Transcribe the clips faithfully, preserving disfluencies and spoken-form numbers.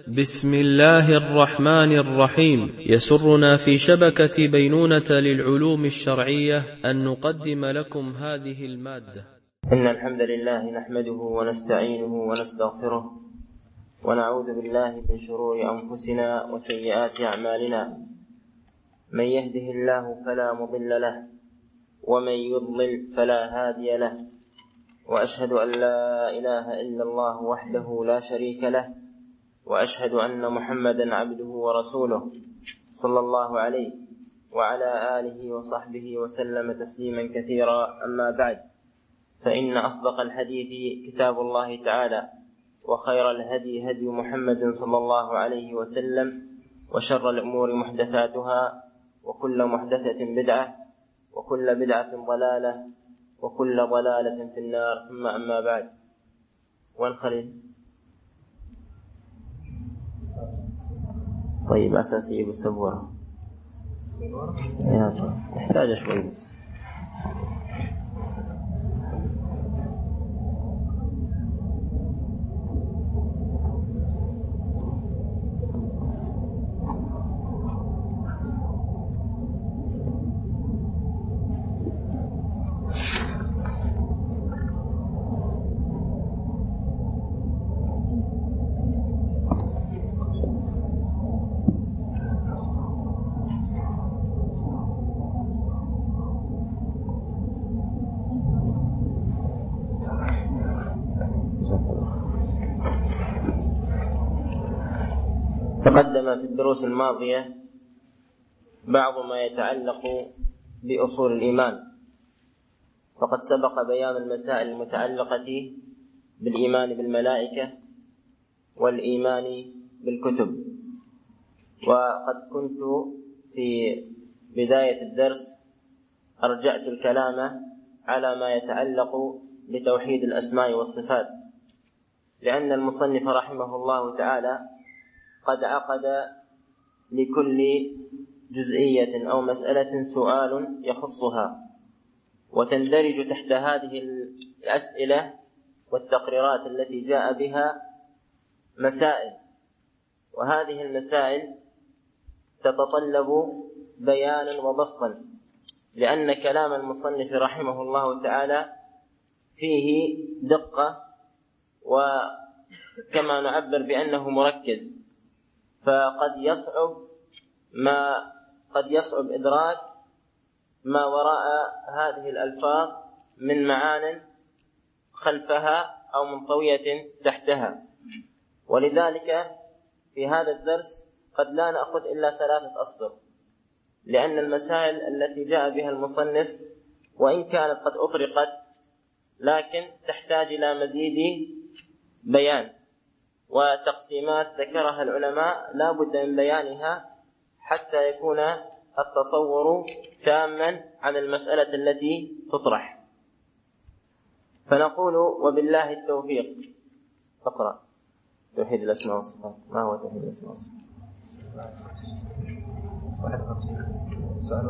بسم الله الرحمن الرحيم. يسرنا في شبكة بينونة للعلوم الشرعية أن نقدم لكم هذه المادة. إن الحمد لله نحمده ونستعينه ونستغفره ونعوذ بالله من شرور أنفسنا وسيئات أعمالنا. من يهده الله فلا مضل له ومن يضلل فلا هادي له، وأشهد أن لا إله إلا الله وحده لا شريك له، وأشهد أن محمدا عبده ورسوله صلى الله عليه وعلى آله وصحبه وسلم تسليما كثيرا. أما بعد، فإن أصدق الحديث كتاب الله تعالى، وخير الهدي هدي محمد صلى الله عليه وسلم، وشر الأمور محدثاتها، وكل محدثة بدعة، وكل بدعة ضلالة، وكل ضلالة في النار. ثم أما بعد. والخليل طيب أساسي بالسبورة يحتاج شوي بس. تقدم في الدروس الماضية بعض ما يتعلق بأصول الإيمان، فقد سبق بيان المسائل المتعلقة بالإيمان بالملائكة والإيمان بالكتب. وقد كنت في بداية الدرس أرجعت الكلام على ما يتعلق بتوحيد الأسماء والصفات، لأن المصنف رحمه الله تعالى قد عقد لكل جزئية أو مسألة سؤال يخصها، وتندرج تحت هذه الأسئلة والتقريرات التي جاء بها مسائل، وهذه المسائل تتطلب بيانا وبسطا، لأن كلام المصنف رحمه الله تعالى فيه دقة، وكما نعبر بأنه مركز، فقد يصعب ما قد يصعب إدراك ما وراء هذه الألفاظ من معان خلفها أو منطوية تحتها. ولذلك في هذا الدرس قد لا نأخذ إلا ثلاثة أسطر، لأن المسائل التي جاء بها المصنف وإن كانت قد أطرقت لكن تحتاج إلى مزيد بيان وتقسيمات ذكرها العلماء لا بد من بيانها حتى يكون التصور تاما عن المسألة التي تطرح. فنقول وبالله التوفيق. اقرأ توحيد الأسماء والصفات. ما هو توحيد الأسماء والصفات؟ سؤال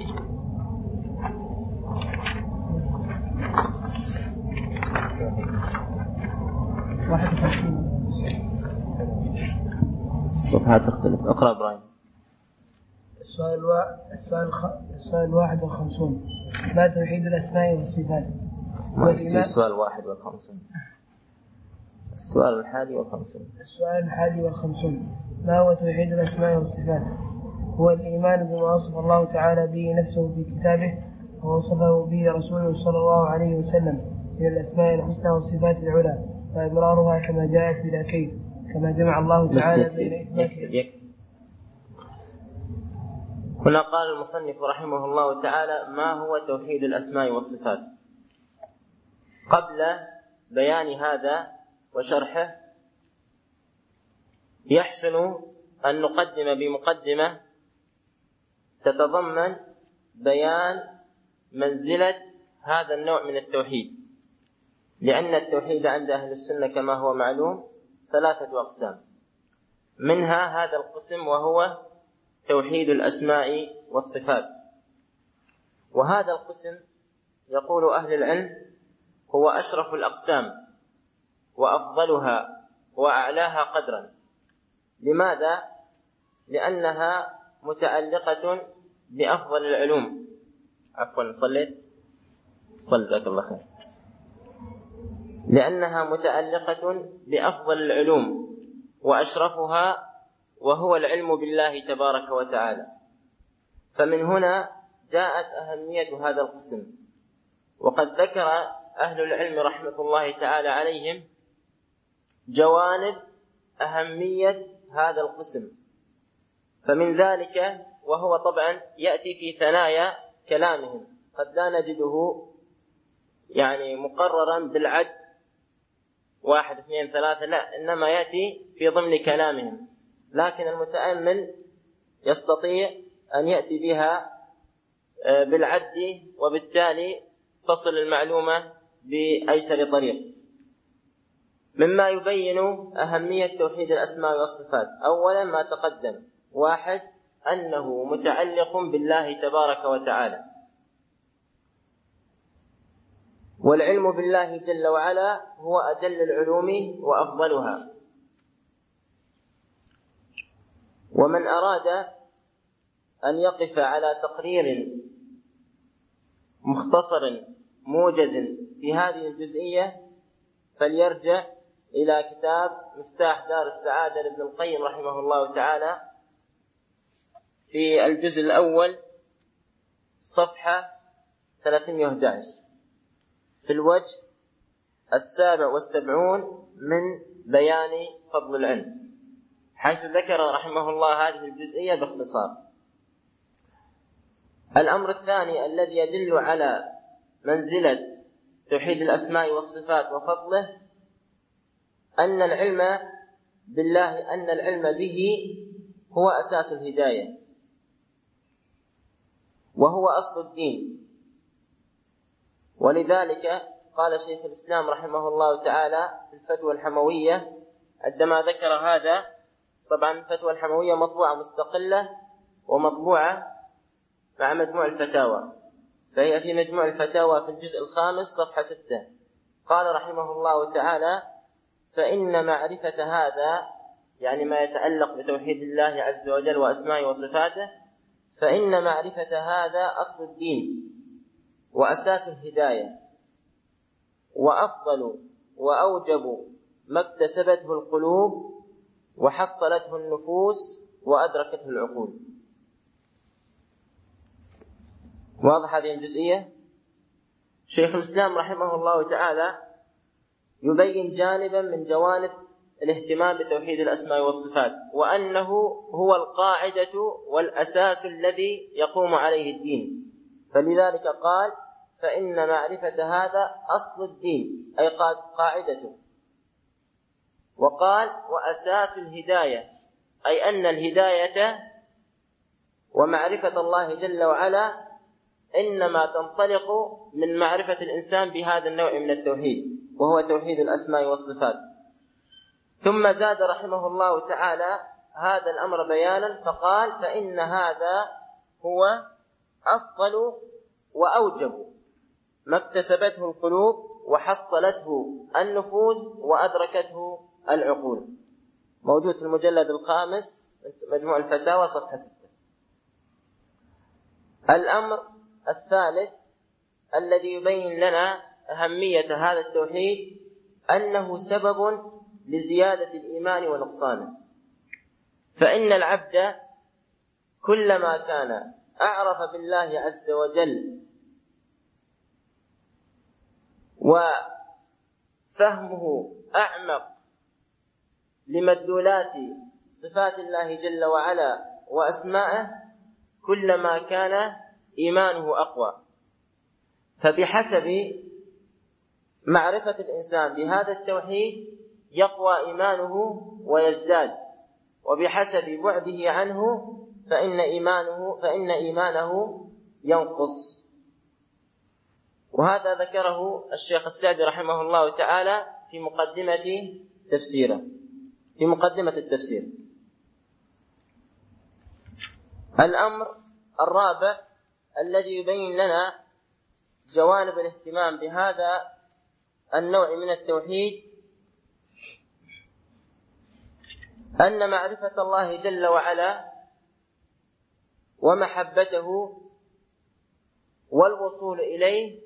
واحد. الصفحات تختلف. اقرأ إبراهيم. السؤال الوا... السؤال الخ... السؤال الواحد والخمسون. ما توحيد الأسماء والصفات؟ ما السؤال الواحد والخمسون؟ السؤال الحادي والخمسون. السؤال الحادي والخمسون. ما هو توحيد الأسماء والصفات؟ هو الإيمان بما وصف الله تعالى به نفسه في كتابه ووصفه به رسوله صلى الله عليه وسلم من الأسماء الحسنى والصفات العلى، وإبرارها كما جاءت بلا كيف، كما جمع الله تعالى بين إثباته. هنا قال المصنف رحمه الله تعالى ما هو توحيد الأسماء والصفات. قبل بيان هذا وشرحه يحسن أن نقدم بمقدمة تتضمن بيان منزلة هذا النوع من التوحيد، لأن التوحيد عند أهل السنة كما هو معلوم ثلاثة أقسام، منها هذا القسم وهو توحيد الأسماء والصفات. وهذا القسم يقول أهل العلم هو أشرف الأقسام وأفضلها وأعلاها قدرا، لماذا؟ لأنها متعلقة بأفضل العلوم. عفوا صليت صلى جزاك الله خير. لأنها متعلقة بأفضل العلوم وأشرفها، وهو العلم بالله تبارك وتعالى. فمن هنا جاءت أهمية هذا القسم. وقد ذكر أهل العلم رحمة الله تعالى عليهم جوانب أهمية هذا القسم، فمن ذلك، وهو طبعا يأتي في ثنايا كلامهم، قد لا نجده يعني مقررا بالعد واحد اثنين ثلاثة، لا، إنما يأتي في ضمن كلامهم، لكن المتأمل يستطيع أن يأتي بها بالعد، وبالتالي تصل المعلومة بأيسر طريق. مما يبين أهمية توحيد الأسماء والصفات: أولا ما تقدم، واحد أنه متعلق بالله تبارك وتعالى، والعلم بالله جل وعلا هو أجل العلوم وأفضلها. ومن أراد أن يقف على تقرير مختصر موجز في هذه الجزئية فليرجع إلى كتاب مفتاح دار السعادة لابن القيم رحمه الله تعالى في الجزء الأول صفحة ثلاثمائة وأحد عشر في الوجه السابع والسبعون من بيان فضل العلم، حيث ذكر رحمه الله هذه الجزئية باختصار. الأمر الثاني الذي يدل على منزلة توحيد الأسماء والصفات وفضله أن العلم بالله أن العلم به هو أساس الهداية، وهو أصل الدين. ولذلك قال شيخ الإسلام رحمه الله تعالى في الفتوى الحموية عندما ذكر هذا، طبعا الفتوى الحموية مطبوعة مستقلة ومطبوعة مع مجموع الفتاوى، فهي في مجموع الفتاوى في الجزء الخامس صفحة ستة. قال رحمه الله تعالى: فإن معرفة هذا، يعني ما يتعلق بتوحيد الله عز وجل وأسمائه وصفاته، فإن معرفة هذا أصل الدين وأساس الهداية، وأفضل وأوجب ما اكتسبته القلوب وحصلته النفوس وأدركته العقول. واضح هذه الجزئية؟ شيخ الإسلام رحمه الله تعالى يبين جانبا من جوانب الاهتمام بتوحيد الأسماء والصفات، وأنه هو القاعدة والأساس الذي يقوم عليه الدين. فلذلك قال: فإن معرفة هذا أصل الدين، أي قاعدته. وقال: وأساس الهداية، أي أن الهداية ومعرفة الله جل وعلا إنما تنطلق من معرفة الإنسان بهذا النوع من التوحيد، وهو توحيد الأسماء والصفات. ثم زاد رحمه الله تعالى هذا الأمر بيانا فقال: فإن هذا هو أفضل وأوجب ما اكتسبته القلوب وحصلته النفوس وأدركته العقول. موجود في المجلد الخامس مجموع الفتاوى صفحة ستة. الأمر الثالث الذي يبين لنا أهمية هذا التوحيد أنه سبب لزيادة الإيمان ونقصانه. فإن العبد كلما كان أعرف بالله عز وجل وفهمه أعمق لمدلولات صفات الله جل وعلا وأسمائه، كلما كان إيمانه أقوى. فبحسب معرفة الإنسان بهذا التوحيد يقوى إيمانه ويزداد، وبحسب بعده عنه فإن إيمانه فإن إيمانه ينقص. وهذا ذكره الشيخ السعدي رحمه الله تعالى في مقدمة تفسيره في مقدمة التفسير. الأمر الرابع الذي يبين لنا جوانب الاهتمام بهذا النوع من التوحيد أن معرفة الله جل وعلا ومحبته والوصول إليه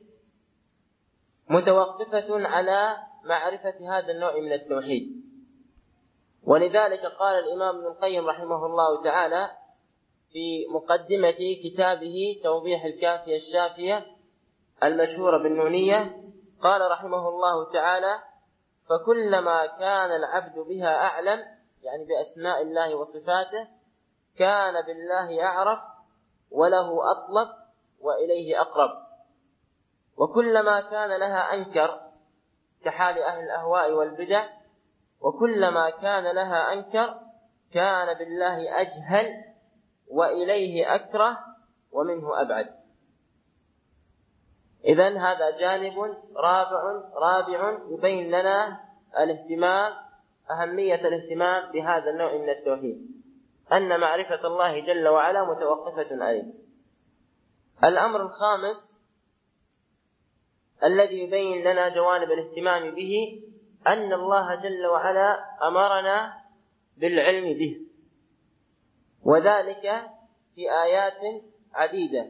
متوقفة على معرفة هذا النوع من التوحيد. ولذلك قال الإمام ابن القيم رحمه الله تعالى في مقدمة كتابه توضيح الكافية الشافية المشهورة بالنونية، قال رحمه الله تعالى: فكلما كان العبد بها أعلم، يعني بأسماء الله وصفاته، كان بالله أعرف وله أطلب وإليه أقرب. وكلما كان لها أنكر كحال أهل الأهواء والبدع، وكلما كان لها أنكر كان بالله أجهل وإليه أكره ومنه أبعد. إذن هذا جانب رابع رابع يبين لنا الاهتمام أهمية الاهتمام بهذا النوع من التوحيد، أن معرفة الله جل وعلا متوقفة عليه. الأمر الخامس الذي يبين لنا جوانب الاهتمام به أن الله جل وعلا أمرنا بالعلم به، وذلك في آيات عديدة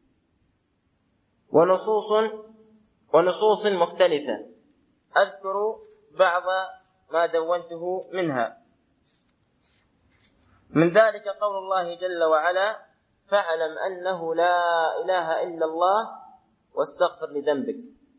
ونصوص ونصوص مختلفة. أذكر بعض ما دونته منها. من ذلك قول الله جل وعلا: فاعلم أنه لا إله إلا الله واستغفر لذنبك.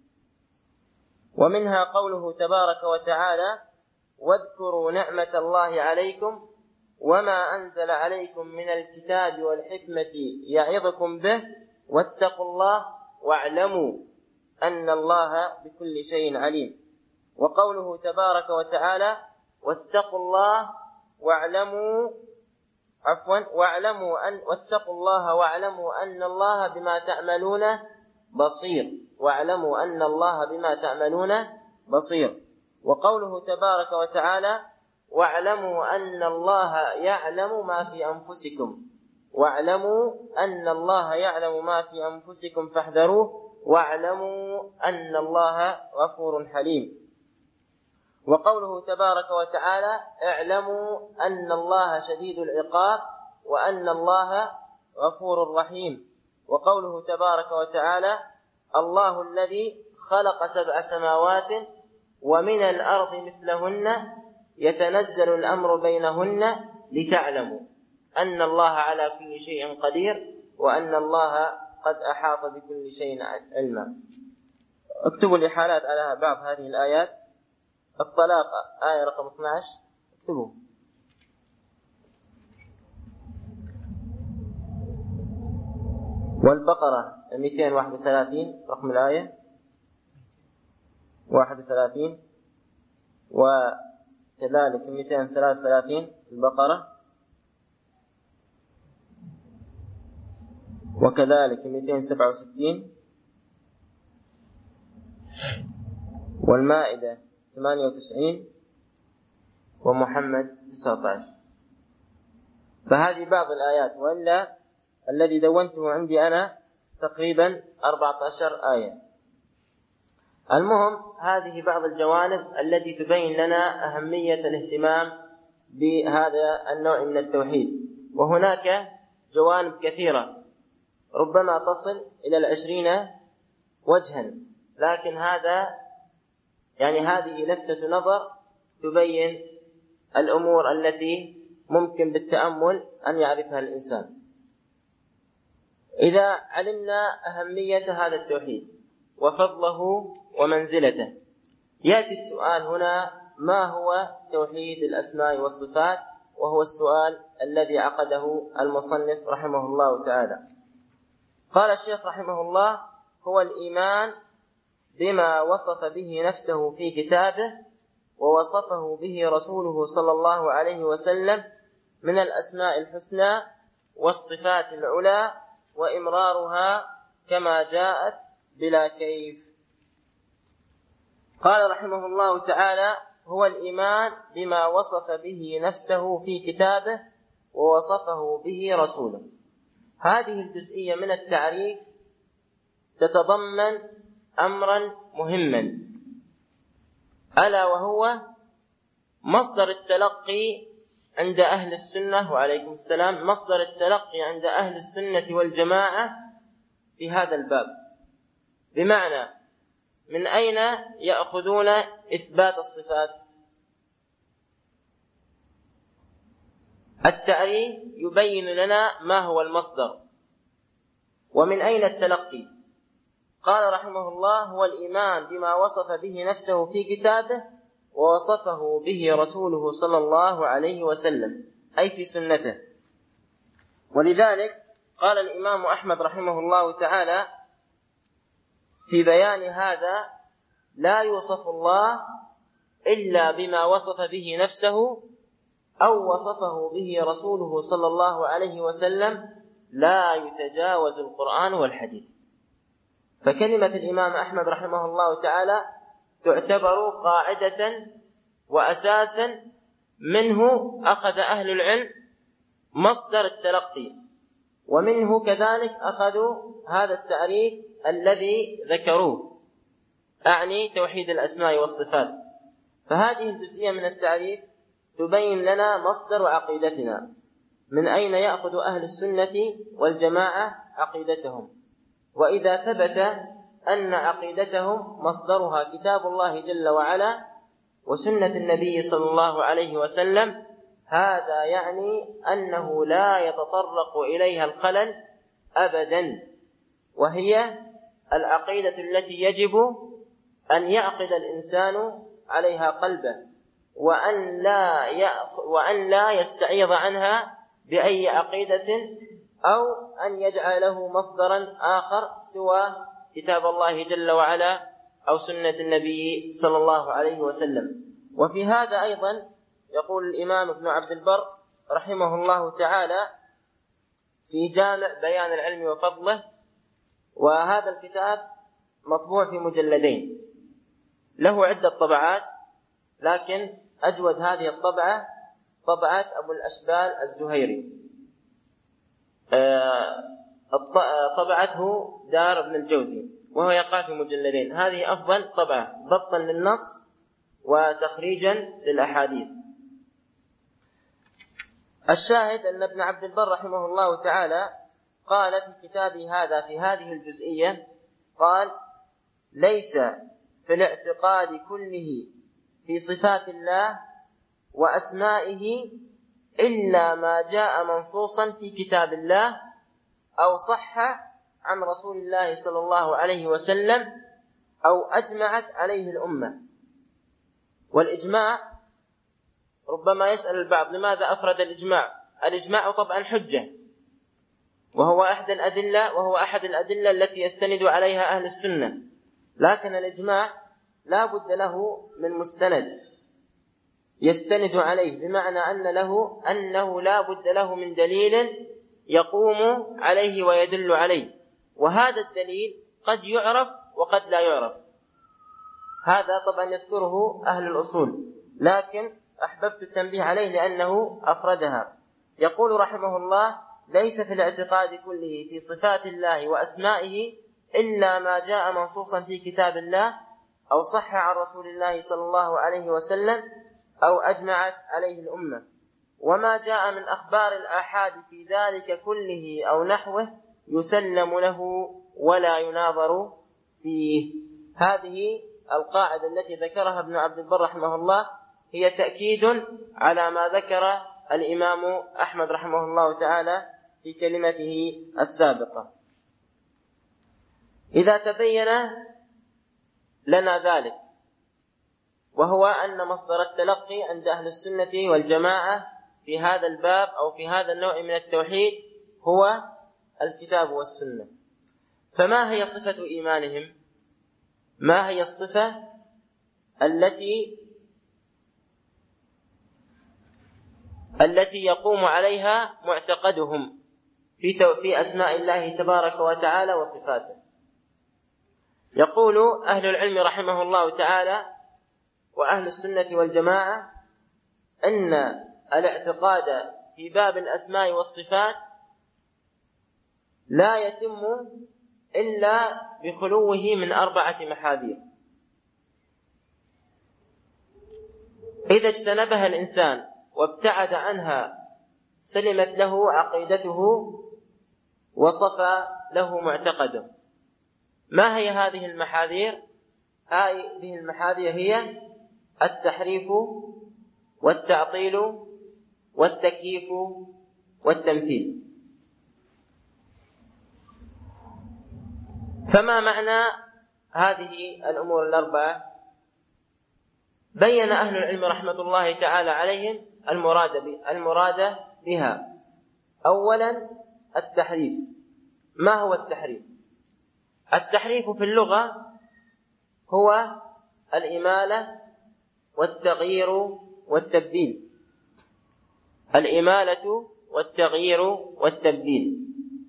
ومنها قوله تبارك وتعالى: واذكروا نعمة الله عليكم وما أنزل عليكم من الكتاب والحكمة يعظكم به واتقوا الله واعلموا أن الله بكل شيء عليم. وقوله تبارك وتعالى: واتقوا الله واعلموا عفوا واعلموا أن واتقوا الله واعلموا أن الله بما تعملون بصير واعلموا أن الله بما تعملون بصير. وقوله تبارك وتعالى: واعلموا أن الله يعلم ما في أنفسكم واعلموا أن الله يعلم ما في أنفسكم فاحذروه واعلموا أن الله غفور حليم. وقوله تبارك وتعالى: اعلموا أن الله شديد العقاب وأن الله غفور رحيم. وقوله تبارك وتعالى: الله الذي خلق سبع سماوات ومن الأرض مثلهن يتنزل الأمر بينهن لتعلموا أن الله على كل شيء قدير وأن الله قد أحاط بكل شيء علما. اكتبوا الإحالات على بعض هذه الآيات. الطلاق آية رقم اثني عشر اكتبوا. والبقرة مئتين وواحد وثلاثين رقم الآية واحد وثلاثين، وكذلك مئتين وثلاثة وثلاثين البقرة، وكذلك مئتين وسبعة وستين، والمائدة ثمانية وتسعين، ومحمد تسعة عشر. فهذه بعض الآيات، وإلا الذي دونته عندي أنا تقريبا أربعة عشر آية. المهم هذه بعض الجوانب التي تبين لنا أهمية الاهتمام بهذا النوع من التوحيد. وهناك جوانب كثيرة ربما تصل إلى العشرين وجها، لكن هذا يعني هذه لفتة نظر تبين الأمور التي ممكن بالتأمل أن يعرفها الإنسان. إذا علمنا أهمية هذا التوحيد وفضله ومنزلته، يأتي السؤال هنا: ما هو توحيد الأسماء والصفات؟ وهو السؤال الذي عقده المصنف رحمه الله تعالى. قال الشيخ رحمه الله: هو الإيمان بما وصف به نفسه في كتابه ووصفه به رسوله صلى الله عليه وسلم من الأسماء الحسنى والصفات العلى، وإمرارها كما جاءت بلا كيف. قال رحمه الله تعالى: هو الإيمان بما وصف به نفسه في كتابه ووصفه به رسوله. هذه الجزئية من التعريف تتضمن أمرا مهما، ألا وهو مصدر التلقي عند أهل السنة وعليكم السلام مصدر التلقي عند أهل السنة والجماعة في هذا الباب، بمعنى من أين يأخذون إثبات الصفات؟ التعريف يبين لنا ما هو المصدر. ومن أين التلقي؟ قال رحمه الله: هو الإيمان بما وصف به نفسه في كتابه ووصفه به رسوله صلى الله عليه وسلم، أي في سنته. ولذلك قال الإمام أحمد رحمه الله تعالى في بيان هذا: لا يوصف الله إلا بما وصف به نفسه أو وصفه به رسوله صلى الله عليه وسلم، لا يتجاوز القرآن والحديث. فكلمة الإمام أحمد رحمه الله تعالى تعتبر قاعدة وأساسا منه أخذ أهل العلم مصدر التلقي، ومنه كذلك أخذوا هذا التعريف الذي ذكروه، أعني توحيد الأسماء والصفات. فهذه الجزئية من التعريف تبين لنا مصدر عقيدتنا، من أين يأخذ أهل السنة والجماعة عقيدتهم. وإذا ثبت أن عقيدتهم مصدرها كتاب الله جل وعلا وسنة النبي صلى الله عليه وسلم، هذا يعني أنه لا يتطرق إليها الخلل أبدا، وهي العقيدة التي يجب أن يعقد الإنسان عليها قلبه، وأن لا وأن لا يستعيض عنها بأي عقيدة أو أن يجعل له مصدرا آخر سوى كتاب الله جل وعلا أو سنة النبي صلى الله عليه وسلم. وفي هذا أيضا يقول الإمام ابن عبد البر رحمه الله تعالى في جامع بيان العلم وفضله، وهذا الكتاب مطبوع في مجلدين، له عدة طبعات، لكن أجود هذه الطبعة طبعة أبو الأشبال الزهيري، طبعته دار ابن الجوزي، وهو يقع في مجلدين. هذه أفضل طبعة ضبطا للنص وتخريجا للأحاديث. الشاهد أن ابن عبد البر رحمه الله تعالى قال في كتابه هذا في هذه الجزئية، قال: ليس في الاعتقاد كله في صفات الله وأسمائه إلا ما جاء منصوصا في كتاب الله أو صح عن رسول الله صلى الله عليه وسلم أو أجمعت عليه الأمة. والإجماع ربما يسأل البعض: لماذا أفرد الإجماع؟ الإجماع طبعا حجة، وهو أحد الأدلة وهو أحد الأدلة التي يستند عليها أهل السنة، لكن الإجماع لا بد له من مستند يستند عليه، بمعنى أن له أنه لا بد له من دليل يقوم عليه ويدل عليه، وهذا الدليل قد يعرف وقد لا يعرف. هذا طبعا يذكره أهل الأصول، لكن أحببت التنبيه عليه لأنه أفردها. يقول رحمه الله: ليس في الاعتقاد كله في صفات الله وأسمائه إلا ما جاء منصوصا في كتاب الله أو صح عن رسول الله صلى الله عليه وسلم أو أجمعت عليه الأمة، وما جاء من أخبار الآحاد في ذلك كله أو نحوه يسلم له ولا يناظر فيه. هذه القاعدة التي ذكرها ابن عبد البر رحمه الله هي تأكيد على ما ذكر الإمام أحمد رحمه الله تعالى في كلمته السابقة. إذا تبين لنا ذلك، وهو أن مصدر التلقي عند أهل السنة والجماعة في هذا الباب أو في هذا النوع من التوحيد هو الكتاب والسنة، فما هي صفة إيمانهم؟ ما هي الصفة التي التي يقوم عليها معتقدهم في في أسماء الله تبارك وتعالى وصفاته؟ يقول أهل العلم رحمه الله تعالى وأهل السنة والجماعة أن الاعتقاد في باب الأسماء والصفات لا يتم إلا بخلوه من أربعة محاذير. إذا اجتنبها الإنسان وابتعد عنها سلمت له عقيدته وصفى له معتقده. ما هي هذه المحاذير؟ هذه المحاذير هي التحريف والتعطيل والتكييف والتمثيل. فما معنى هذه الأمور الأربعة؟ بين أهل العلم رحمة الله تعالى عليهم المراد المراد بها. أولا التحريف. ما هو التحريف؟ التحريف في اللغة هو الإمالة والتغيير والتبديل. الإمالة والتغيير والتبديل.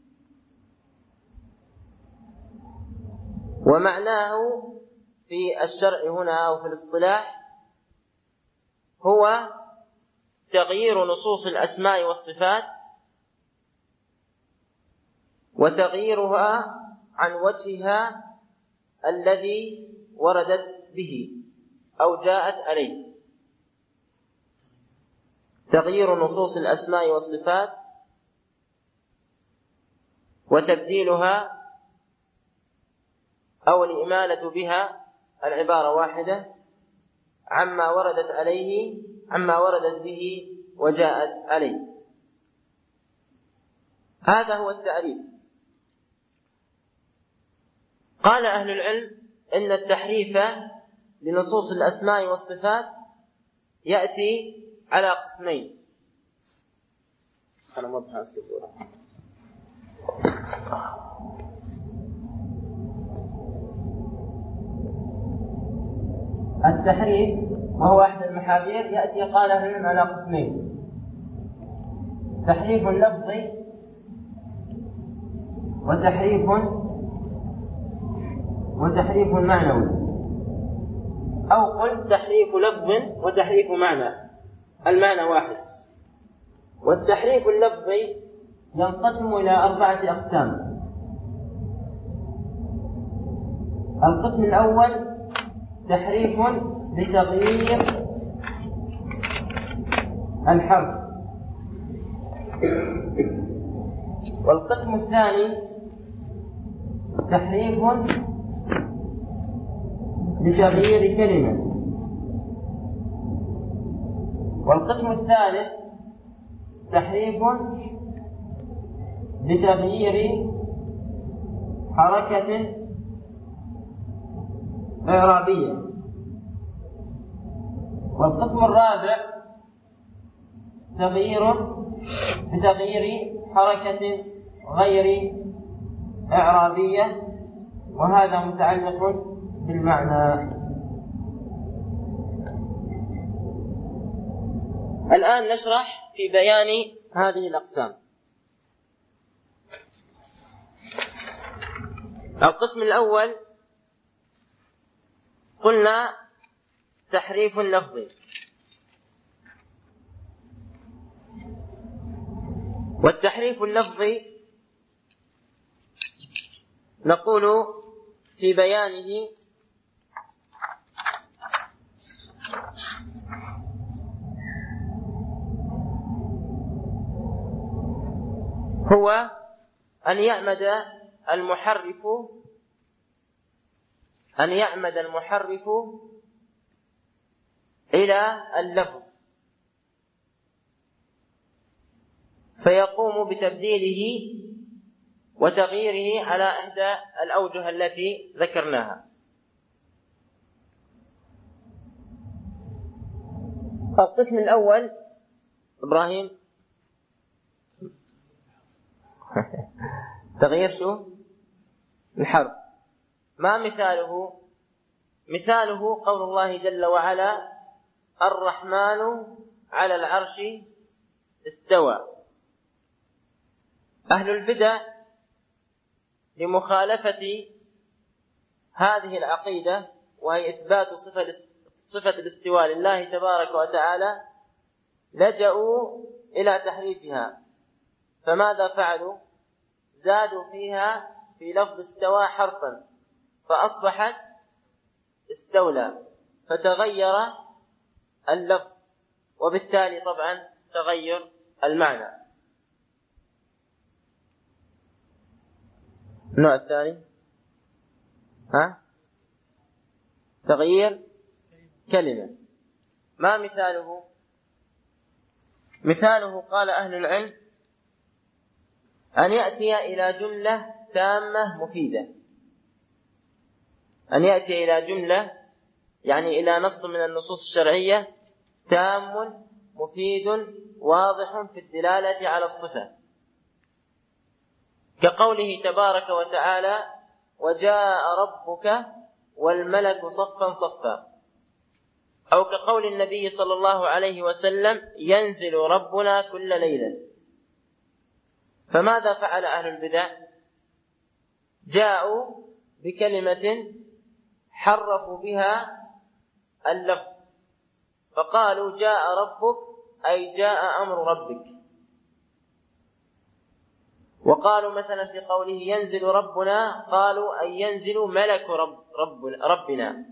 ومعناه في الشرع هنا أو في الاصطلاح هو تغيير نصوص الأسماء والصفات وتغييرها عن وجهها الذي وردت به أو جاءت عليه. تغيير نصوص الأسماء والصفات وتبديلها أو الإمالة بها العبارة واحدة عما وردت عليه عما وردت به وجاءت عليه. هذا هو التعريف. قال أهل العلم إن التحريف لنصوص الأسماء والصفات يأتي على قسمين. أنا مضحى السبورة. التحريف وهو أحد المحاذير يأتي قال أهل العلم على قسمين: تحريف لفظي وتحريف وتحريف معنوي، أو قل تحريف لفظ وتحريف معنى، المعنى واحد. والتحريف اللفظي ينقسم إلى أربعة أقسام. القسم الأول تحريف لتغيير الحرف، والقسم الثاني تحريف لتغيير كلمة، والقسم الثالث تحريف لتغيير حركة إعرابية، والقسم الرابع تغيير بتغيير حركة غير إعرابية، وهذا متعلق بالمعنى. الآن نشرح في بيان هذه الأقسام. القسم الأول قلنا تحريف لفظي، والتحريف اللفظي نقول في بيانه هو أن يعمد المحرف أن يعمد المحرف إلى اللفظ فيقوم بتبديله وتغييره على إحدى الأوجه التي ذكرناها. القسم الأول إبراهيم تغيير شو؟ الحرف. ما مثاله؟ مثاله قول الله جل وعلا: الرحمن على العرش استوى. أهل البدع لمخالفة هذه العقيدة وهي إثبات صفة صفة الاستواء لله تبارك وتعالى لجأوا إلى تحريفها. فماذا فعلوا؟ زادوا فيها في لفظ استوى حرفا فأصبحت استولى، فتغير اللفظ وبالتالي طبعا تغير المعنى. النوع الثاني ها تغيير كلمة. ما مثاله؟ مثاله قال أهل العلم أن يأتي إلى جملة تامة مفيدة، أن يأتي إلى جملة يعني إلى نص من النصوص الشرعية تام مفيد واضح في الدلالة على الصفة، كقوله تبارك وتعالى وجاء ربك والملك صفا صفا، أو كقول النبي صلى الله عليه وسلم ينزل ربنا كل ليلة. فماذا فعل أهل البدع؟ جاءوا بكلمة حرفوا بها اللفظ، فقالوا جاء ربك أي جاء أمر ربك، وقالوا مثلا في قوله ينزل ربنا قالوا أي ينزل ملك رب رب ربنا.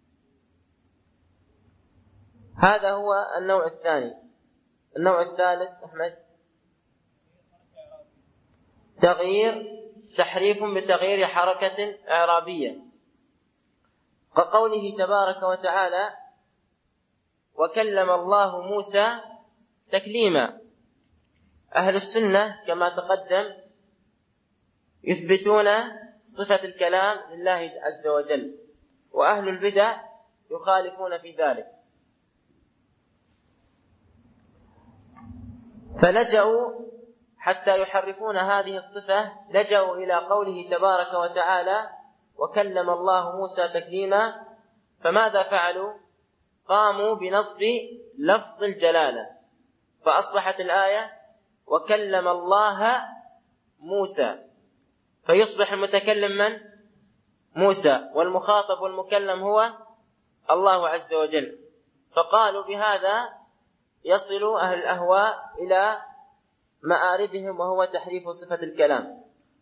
هذا هو النوع الثاني. النوع الثالث أحمد تغيير تحريف بتغيير حركة إعرابية، كقوله تبارك وتعالى وكلم الله موسى تكليما. أهل السنة كما تقدم يثبتون صفة الكلام لله عز وجل، وأهل البدع يخالفون في ذلك، فلجأوا حتى يحرفون هذه الصفة لجأوا إلى قوله تبارك وتعالى وكلم الله موسى تكليما. فماذا فعلوا؟ قاموا بنصب لفظ الجلالة، فأصبحت الآية وكلم الله موسى، فيصبح المتكلم من؟ موسى، والمخاطب والمكلم هو الله عز وجل. فقالوا بهذا يصل أهل الأهواء إلى مآربهم وهو تحريف صفة الكلام.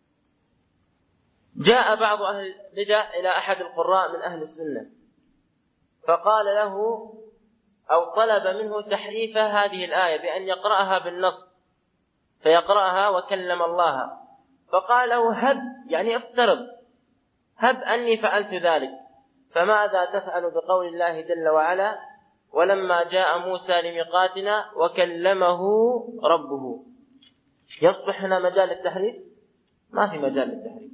جاء بعض أهل البدع إلى أحد القراء من أهل السنة فقال له أو طلب منه تحريف هذه الآية بأن يقرأها بالنص، فيقرأها وكلم الله، فقال له هب يعني افترض هب أني فعلت ذلك، فماذا تفعل بقول الله جل وعلا ولما جاء موسى لميقاتنا وكلمه ربه؟ يصبح هنا مجال التحريف؟ ما في مجال للتحريف.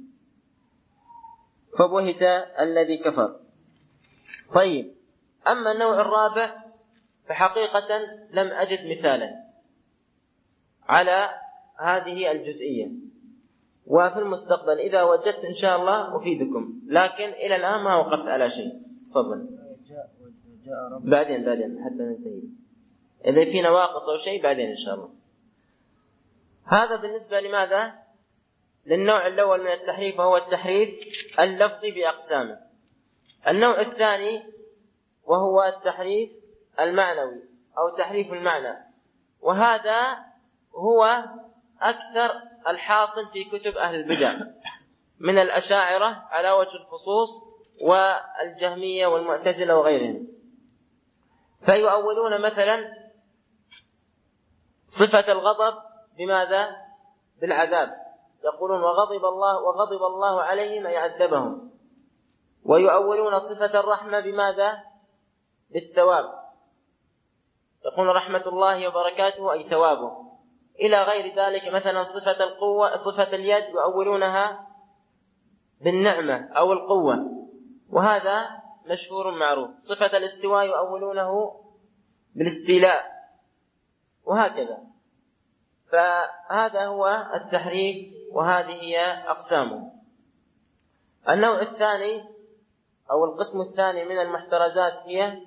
فبهت الذي كفر. طيب، أما النوع الرابع فحقيقة لم أجد مثالا على هذه الجزئية، وفي المستقبل إذا وجدت إن شاء الله أفيدكم، لكن إلى الآن ما وقفت على شيء. تفضل. بعدين بعدين حتى ننتهي، إذا في نواقص أو شيء بعدين إن شاء الله. هذا بالنسبة لماذا؟ للنوع الأول من التحريف، وهو التحريف اللفظي بأقسامه. النوع الثاني وهو التحريف المعنوي أو تحريف المعنى، وهذا هو أكثر الحاصل في كتب أهل البدع من الأشاعرة على وجه الخصوص والجهمية والمعتزلة وغيرهم. فيؤولون مثلا صفة الغضب بماذا؟ بالعذاب، يقولون وغضب الله وغضب الله عليهم أي عذبهم. ويؤولون صفة الرحمة بماذا؟ بالثواب، يقولون رحمة الله وبركاته أي ثوابه، إلى غير ذلك. مثلا صفة القوة صفة اليد يؤولونها بالنعمة أو القوة، وهذا مشهور معروف. صفة الاستواء يؤولونه بالاستيلاء، وهكذا. فهذا هو التحريف، وهذه هي أقسامه. النوع الثاني أو القسم الثاني من المحترزات هي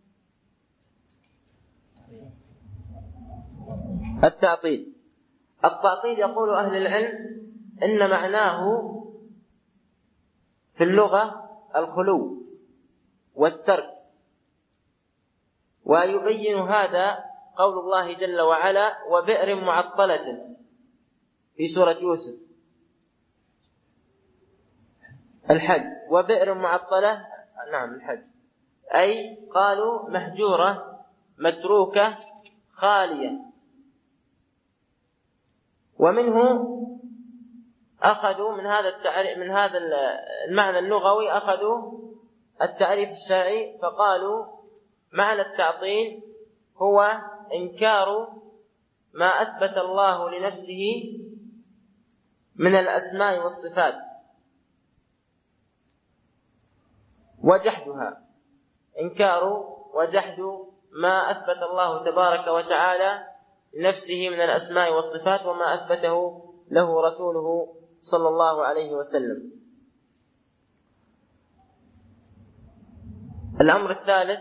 التعطيل. التعطيل يقول أهل العلم إن معناه في اللغة الخلو والترك، ويبين هذا قول الله جل وعلا وبئر معطلة في سورة يوسف الحج. وبئر معطلة، نعم الحج، أي قالوا مهجورة متروكة خالية. ومنه أخذوا من هذا التعريف من هذا المعنى اللغوي أخذوا التعريف الشرعي فقالوا معنى التعطيل هو إنكار ما أثبت الله لنفسه من الأسماء والصفات وجحدها، إنكار وجحد ما أثبت الله تبارك وتعالى لنفسه من الأسماء والصفات وما أثبته له رسوله صلى الله عليه وسلم. الأمر الثالث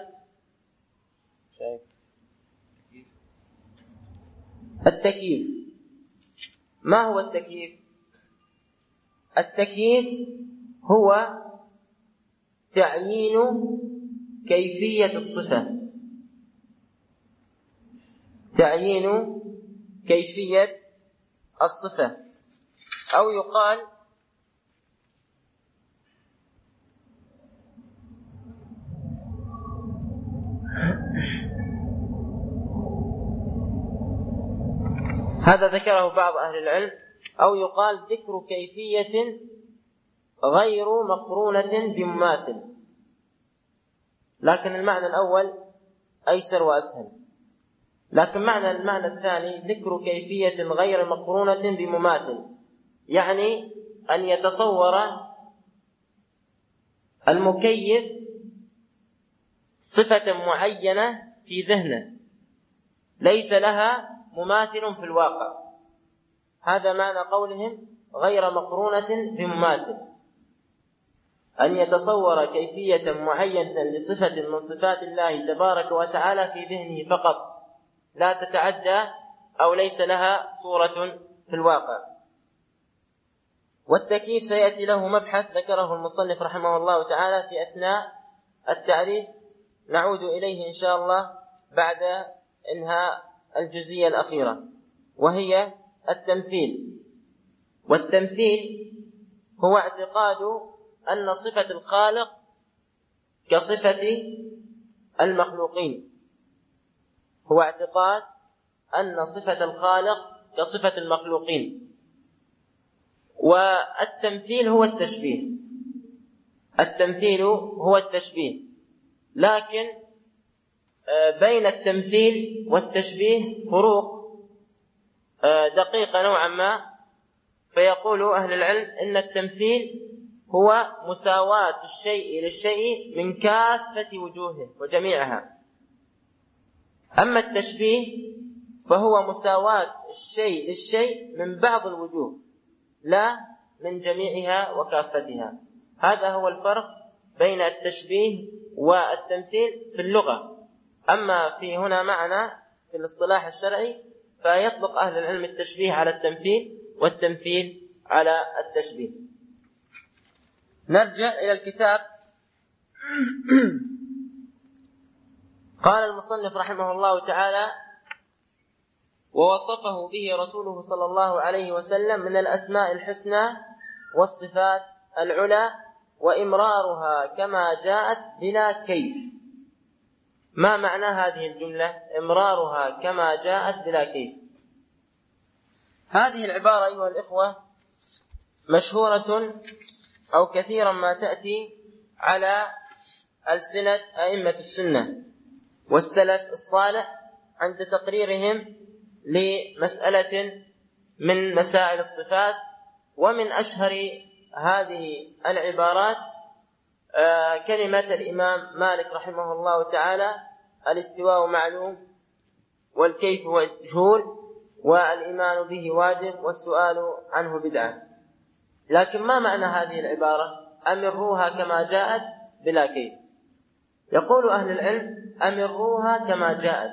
التكييف. ما هو التكييف؟ التكييف هو تعيين كيفية الصفة، تعيين كيفية الصفة، أو يقال هذا ذكره بعض أهل العلم، أو يقال ذكر كيفية غير مقرونة بمماثل، لكن المعنى الأول أيسر وأسهل. لكن معنى المعنى الثاني ذكر كيفية غير مقرونة بمماثل، يعني أن يتصور المكيف صفة معينة في ذهنه ليس لها مماثل في الواقع. هذا معنى قولهم غير مقرونة بمماثل، أن يتصور كيفية معينة لصفة من صفات الله تبارك وتعالى في ذهنه فقط، لا تتعدى أو ليس لها صورة في الواقع. والتكييف سيأتي له مبحث ذكره المصنف رحمه الله تعالى في أثناء التعريف، نعود إليه إن شاء الله بعد إنهاء الجزئية الأخيرة، وهي التمثيل. والتمثيل هو اعتقاد أن صفة الخالق كصفة المخلوقين، هو اعتقاد أن صفة الخالق كصفة المخلوقين. والتمثيل هو التشبيه، التمثيل هو التشبيه، لكن بين التمثيل والتشبيه فروق دقيقة نوعا ما. فيقول أهل العلم إن التمثيل هو مساواة الشيء للشيء من كافة وجوهه وجميعها، أما التشبيه فهو مساواة الشيء للشيء من بعض الوجوه لا من جميعها وكافتها. هذا هو الفرق بين التشبيه والتمثيل في اللغة. أما في هنا معنى في الاصطلاح الشرعي فيطلق أهل العلم التشبيه على التمثيل والتمثيل على التشبيه. نرجع إلى الكتاب. قال المصنف رحمه الله تعالى: ووصفه به رسوله صلى الله عليه وسلم من الأسماء الحسنى والصفات العلى وإمرارها كما جاءت بلا كيف. ما معنى هذه الجملة إمرارها كما جاءت بلا كيف؟ هذه العبارة أيها الإخوة مشهورة أو كثيرا ما تأتي على ألسنة أئمة السنة والسلف الصالح عند تقريرهم لمسألة من مسائل الصفات. ومن أشهر هذه العبارات كلمة الإمام مالك رحمه الله تعالى: الاستواء معلوم والكيف مجهول والإيمان به واجب والسؤال عنه بدعة. لكن ما معنى هذه العبارة أمروها كما جاءت بلا كيف؟ يقول أهل العلم أمروها كما جاءت.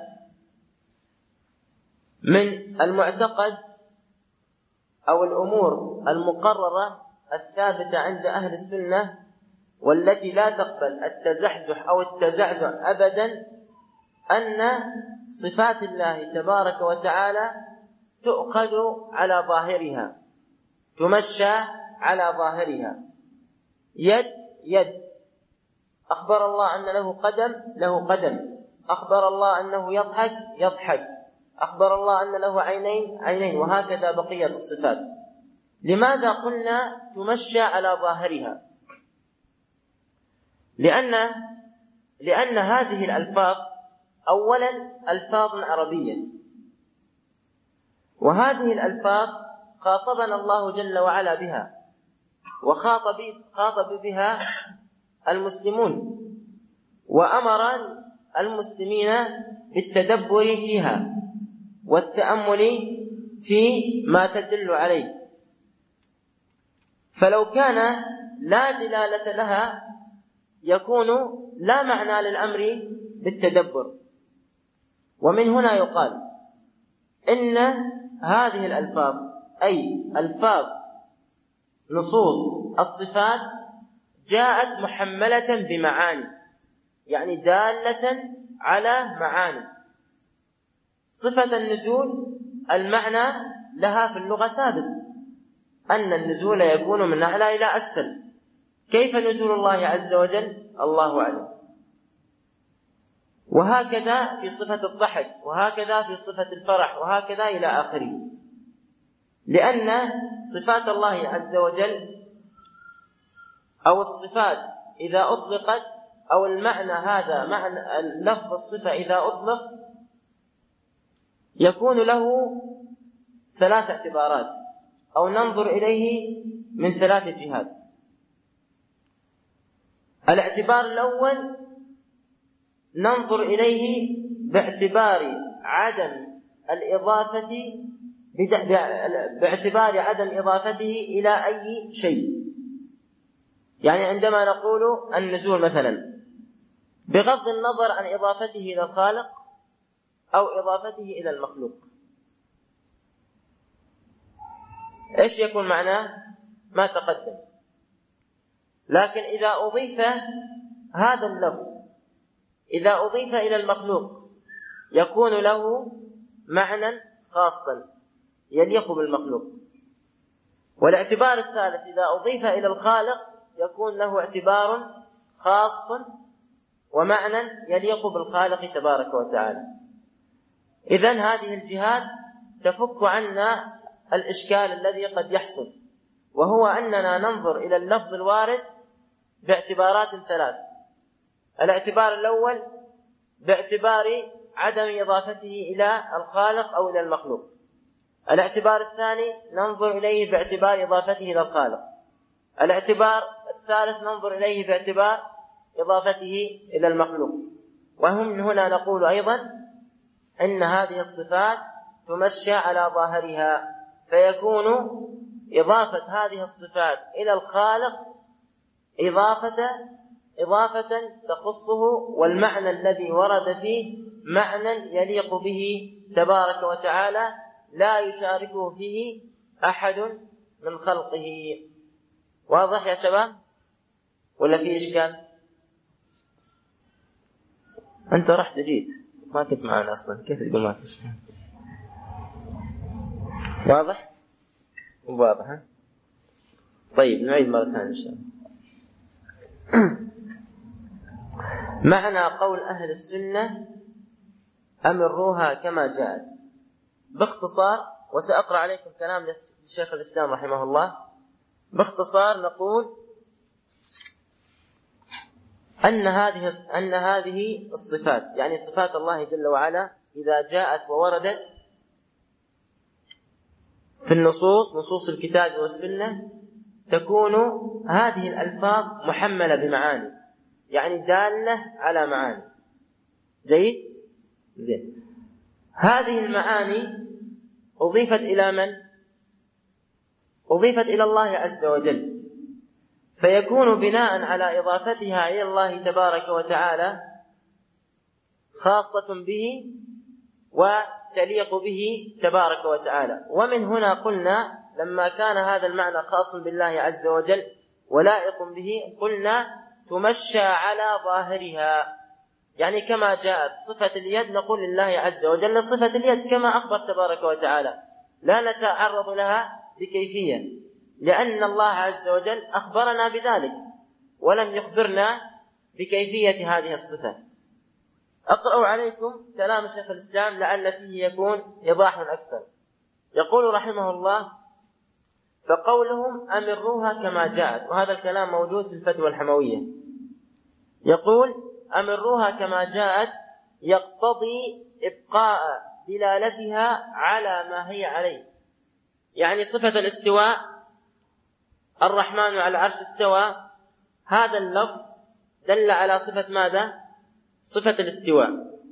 من المعتقد أو الأمور المقررة الثابتة عند أهل السنة والتي لا تقبل التزحزح أو التزعزع أبدا أن صفات الله تبارك وتعالى تؤخذ على ظاهرها، تمشى على ظاهرها. يد يد، أخبر الله أن له قدم له قدم، أخبر الله أنه يضحك يضحك، أخبر الله أن له عينين عينين وهكذا بقية الصفات. لماذا قلنا تمشى على ظاهرها؟ لأن لأن هذه الألفاظ أولا ألفاظ عربية، وهذه الألفاظ خاطبنا الله جل وعلا بها، وخاطب خاطب بها المسلمون، وأمر المسلمين بالتدبر فيها والتأمل في ما تدل عليه. فلو كان لا دلالة لها يكون لا معنى للأمر بالتدبر. ومن هنا يقال إن هذه الألفاظ أي ألفاظ نصوص الصفات جاءت محملة بمعاني، يعني دالة على معاني. صفة النزول المعنى لها في اللغة ثابت، أن النزول يكون من أعلى إلى أسفل. كيف نزول الله عز وجل؟ الله أعلم. وهكذا في صفة الضحك، وهكذا في صفة الفرح، وهكذا إلى آخره. لأن صفات الله عز وجل أو الصفات إذا أطلقت، أو المعنى هذا معنى لفظ الصفة إذا أطلق يكون له ثلاث اعتبارات، أو ننظر إليه من ثلاث جهات. الاعتبار الأول ننظر إليه باعتبار عدم الإضافة باعتبار عدم إضافته إلى أي شيء. يعني عندما نقول النزول مثلا بغض النظر عن إضافته إلى الخالق أو إضافته إلى المخلوق، إيش يكون معناه؟ ما تقدم. لكن إذا أضيف هذا اللفظ إذا أضيف إلى المخلوق يكون له معنى خاصا يليق بالمخلوق. والاعتبار الثالث إذا أضيف إلى الخالق يكون له اعتبار خاص ومعنى يليق بالخالق تبارك وتعالى. إذن هذه الجهات تفك عنا الإشكال الذي قد يحصل، وهو أننا ننظر إلى اللفظ الوارد باعتبارات ثلاث. الاعتبار الأول باعتبار عدم إضافته إلى الخالق أو إلى المخلوق. الاعتبار الثاني ننظر إليه باعتبار إضافته إلى الخالق. الاعتبار الثالث ننظر إليه باعتبار إضافته إلى المخلوق. وهم هنا نقول أيضا إن هذه الصفات تمشى على ظاهرها، فيكون إضافة هذه الصفات إلى الخالق إضافة إضافة تخصه، والمعنى الذي ورد فيه معنى يليق به تبارك وتعالى لا يشاركه فيه أحد من خلقه. واضح يا شباب ولا في إشكال؟ أنت رحت جيت ما كنت معنا أصلا، كيف تقول ما كنت؟ واضح؟ واضح ها؟ طيب نعيد مرة ثانية إن شاء الله. معنى قول أهل السنة أمروها كما جاءت باختصار، وسأقرأ عليكم كلام للشيخ الإسلام رحمه الله. باختصار نقول أن هذه أن هذه الصفات، يعني صفات الله جل وعلا، إذا جاءت ووردت في النصوص نصوص الكتاب والسنة تكون هذه الألفاظ محملة بمعاني، يعني دالة على معاني. جيد؟ زين. هذه المعاني أضيفت إلى من؟ أضيفت إلى الله عز وجل، فيكون بناء على إضافتها إلى الله تبارك وتعالى خاصة به وتليق به تبارك وتعالى. ومن هنا قلنا لما كان هذا المعنى خاص بالله عز وجل ولائق به قلنا تمشى على ظاهرها، يعني كما جاءت صفة اليد نقول لله عز وجل صفة اليد كما أخبر تبارك وتعالى، لا نتعرض لها بكيفية، لأن الله عز وجل أخبرنا بذلك ولم يخبرنا بكيفية هذه الصفة. أقرأ عليكم كلام شيخ الإسلام لعل فيه يكون إيضاح أكثر. يقول رحمه الله: فقولهم أمروها كما جاءت، وهذا الكلام موجود في الفتوى الحموية. يقول: أمروها كما جاءت يقتضي إبقاء دلالتها على ما هي عليه. يعني صفة الاستواء، الرحمن على العرش استوى، هذا اللفظ دل على صفة ماذا؟ صفة الاستواء.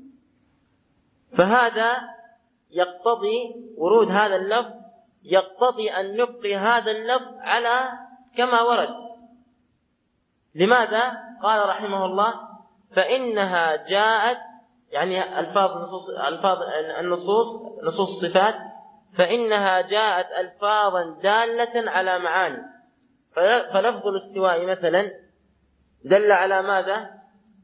فهذا يقتضي ورود هذا اللفظ، يقتضي أن نبقي هذا اللفظ على كما ورد. لماذا؟ قال رحمه الله: فإنها جاءت، يعني ألفاظ النصوص، ألفاظ النصوص نصوص الصفات، فإنها جاءت ألفاظا دالة على معاني. فلفظ الاستواء مثلا دل على ماذا؟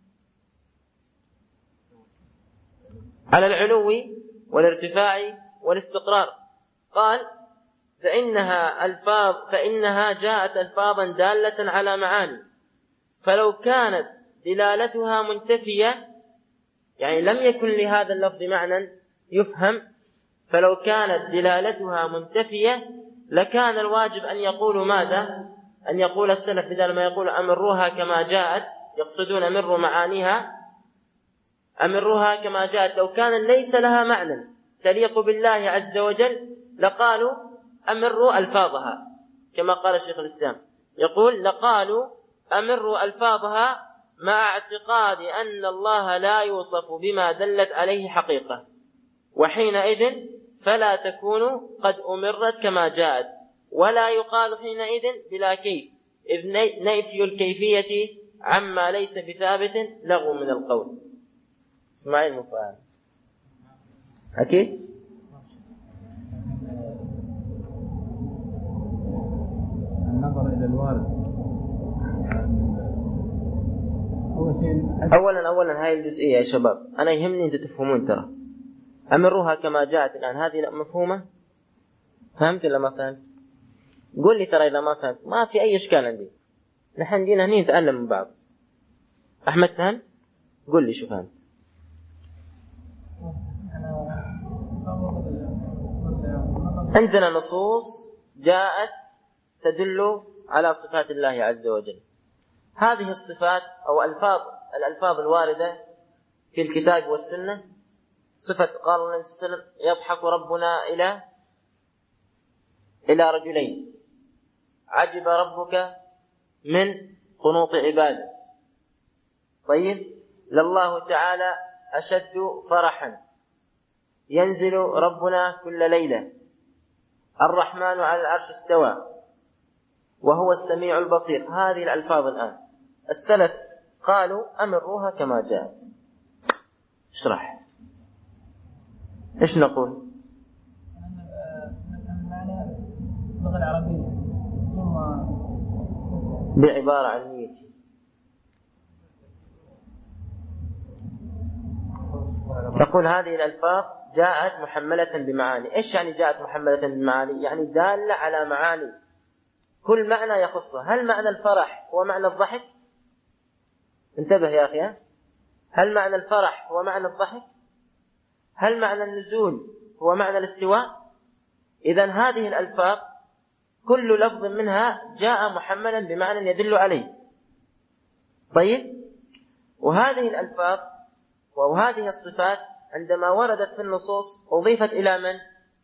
على العلو والارتفاع والاستقرار. قال: فإنها ألفاظ فإنها جاءت ألفاظا دالة على معاني، فلو كانت دلالتها منتفية، يعني لم يكن لهذا اللفظ معنى يفهم، فلو كانت دلالتها منتفية لكان الواجب أن يقولوا ماذا؟ أن يقول السلف بدل ما يقول أمروها كما جاءت، يقصدون أمروا معانيها، أمروها كما جاءت. لو كان ليس لها معنى تليق بالله عز وجل لقالوا أمروا ألفاظها، كما قال شيخ الإسلام، يقول: لقالوا أمروا ألفاظها مع اعتقاد أن الله لا يوصف بما دلت عليه حقيقة، وحينئذ فلا تكون قد أمرت كما جاءت، ولا يقال حينئذ بلا كيف، إذ نفي الكيفية عما ليس بثابت لغو من القول. اسماعيل مفاعل أكيد. النظر إلى الوارد أولا أولا هاي الجزئية يا شباب أنا يهمني أنت تفهمون. ترى أمروها كما جاءت الآن هذه مفهومة؟ فهمت ولا ما فهمت؟ قول لي ترى إذا ما فهمت ما في أي إشكال عندي، نحن دينا هني نتعلم من بعض. أحمد فهمت؟ قول لي شو فهمت. عندنا نصوص جاءت تدل على صفات الله عز وجل. هذه الصفات أو ألفاظ الألفاظ الواردة في الكتاب والسنة، صفة قال النبي صلى الله عليه وسلم: يضحك ربنا إلى إلى رجلين، عجب ربك من قنوط عباده. طيب، لله تعالى أشد فرحا، ينزل ربنا كل ليلة، الرحمن على العرش استوى، وهو السميع البصير. هذه الألفاظ الآن السلف قالوا أمروها كما جاءت. اشرح. ايش نقول؟ اللغة العربية بعبارة عن نيتي. نقول هذه الألفاظ جاءت محملة بمعاني. ايش يعني جاءت محملة بمعاني؟ يعني دالة على معاني، كل معنى يخصه. هل معنى الفرح هو معنى الضحك؟ انتبه يا أخي. هل معنى الفرح هو معنى الضحك؟ هل معنى النزول هو معنى الاستواء؟ إذن هذه الألفاظ كل لفظ منها جاء محملا بمعنى يدل عليه. طيب، وهذه الألفاظ وهذه الصفات عندما وردت في النصوص أضيفت إلى من؟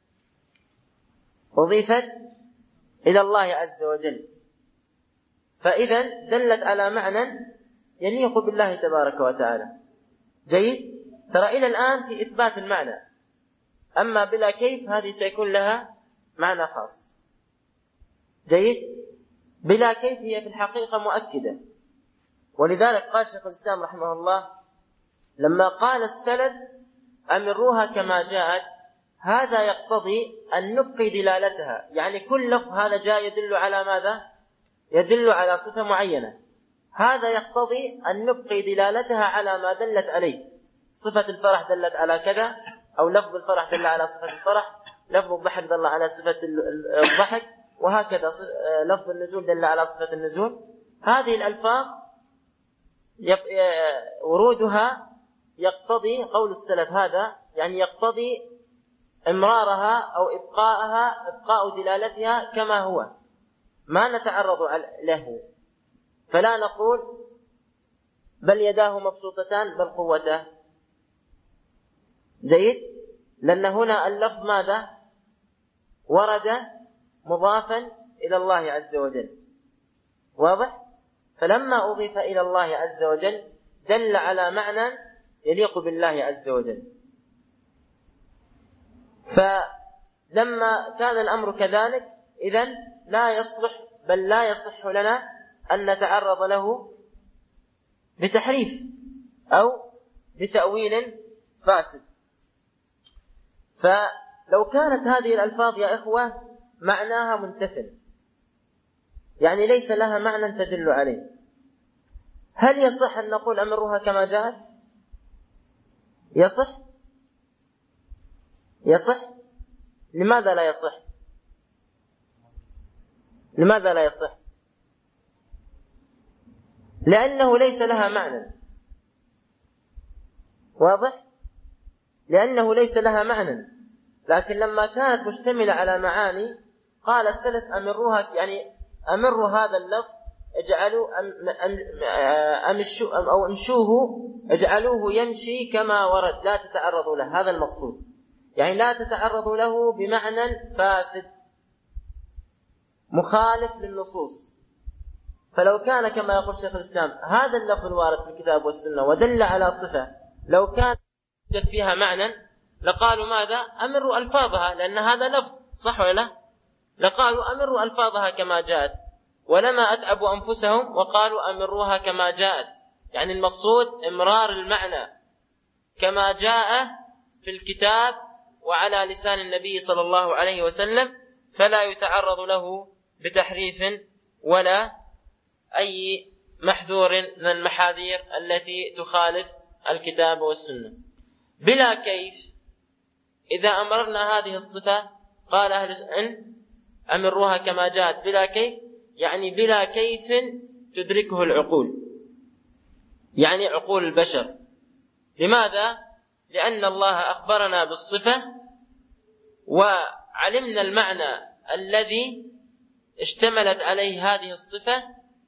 أضيفت إلى الله عز وجل، فإذا دلت على معنى يليق بالله تبارك وتعالى. جيد؟ ترى إلى الآن في إثبات المعنى، أما بلا كيف هذه سيكون لها معنى خاص. جيد؟ بلا كيف هي في الحقيقة مؤكدة. ولذلك قال شيخ الإسلام رحمه الله لما قال السلف أمروها كما جاءت، هذا يقتضي أن نبقي دلالتها، يعني كل لفظ هذا جاء يدل على ماذا؟ يدل على صفة معينة. هذا يقتضي أن نبقي دلالتها على ما دلت عليه. صفة الفرح دلت على كذا، أو لفظ الفرح دل على صفة الفرح، لفظ الضحك دل على صفة الضحك، وهكذا لفظ النزول دل على صفة النزول. هذه الألفاظ ورودها يقتضي قول السلف هذا، يعني يقتضي إمرارها أو إبقاءها، إبقاء دلالتها كما هو، ما نتعرض له، فلا نقول بل يداه مبسوطتان بل قوته. جيد، لأن هنا اللفظ ماذا؟ ورد مضافا إلى الله عز وجل، واضح؟ فلما أضيف إلى الله عز وجل دل على معنى يليق بالله عز وجل. فلما كان الأمر كذلك إذن لا يصلح بل لا يصح لنا أن نتعرض له بتحريف أو بتأويل فاسد. فلو كانت هذه الألفاظ يا إخوة معناها منتفل، يعني ليس لها معنى تدل عليه، هل يصح أن نقول أمرها كما جاءت؟ يصح؟ يصح؟ لماذا لا يصح؟ لماذا لا يصح؟ لأنه ليس لها معنى، واضح؟ لأنه ليس لها معنى. لكن لما كانت مشتملة على معاني قال السلف أمروها، يعني أمروا هذا اللفظ، اجعلوا أم أم أمشوا أم أو امشوه، اجعلوه يمشي كما ورد، لا تتعرضوا له. هذا المقصود، يعني لا تتعرضوا له بمعنى فاسد مخالف للنصوص. فلو كان كما يقول شيخ الإسلام هذا اللفظ الوارد في الكتاب والسنة ودل على صفة، لو كان يوجد فيها معنى لقالوا ماذا؟ أمروا ألفاظها، لأن هذا لفظ، صح ولا لا؟ لقالوا أمروا ألفاظها كما جاءت، ولما أتعبوا أنفسهم وقالوا أمروها كما جاءت. يعني المقصود إمرار المعنى كما جاء في الكتاب وعلى لسان النبي صلى الله عليه وسلم، فلا يتعرض له بتحريف ولا أي محذور من المحاذير التي تخالف الكتاب والسنة. بلا كيف، إذا أمرنا هذه الصفة قال أهل العلم أمروها كما جاءت بلا كيف، يعني بلا كيف تدركه العقول، يعني عقول البشر. لماذا؟ لأن الله أخبرنا بالصفة وعلمنا المعنى الذي اشتملت عليه هذه الصفة،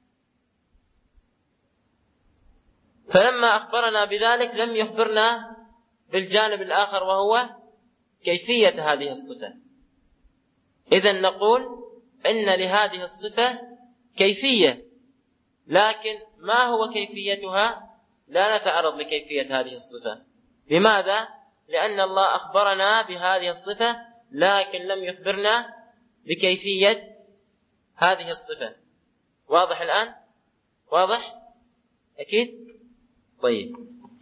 فلما أخبرنا بذلك لم يخبرنا بالجانب الآخر وهو كيفية هذه الصفة. إذن نقول إن لهذه الصفة كيفية، لكن ما هو كيفيتها؟ لا نتعرض لكيفية هذه الصفة. لماذا؟ لأن الله أخبرنا بهذه الصفة لكن لم يخبرنا بكيفية هذه الصفة. واضح الآن؟ واضح؟ أكيد؟ طيب،